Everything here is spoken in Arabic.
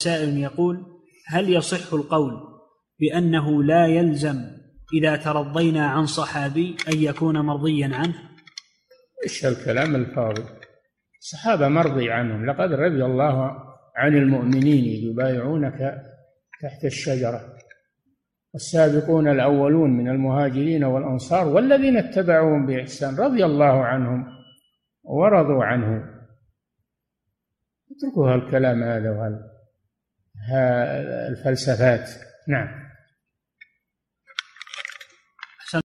سائل يقول: هل يصح القول بأنه لا يلزم إذا ترضينا عن صحابي أن يكون مرضيا عنه؟ إيش الكلام الفاضي؟ الصحابة مرضي عنهم، لقد رضي الله عن المؤمنين يبايعونك تحت الشجرة والسابقون الأولون من المهاجرين والأنصار والذين اتبعوهم بإحسان رضي الله عنهم ورضوا عنه. اتركوا الكلام هذا الفلسفات. نعم.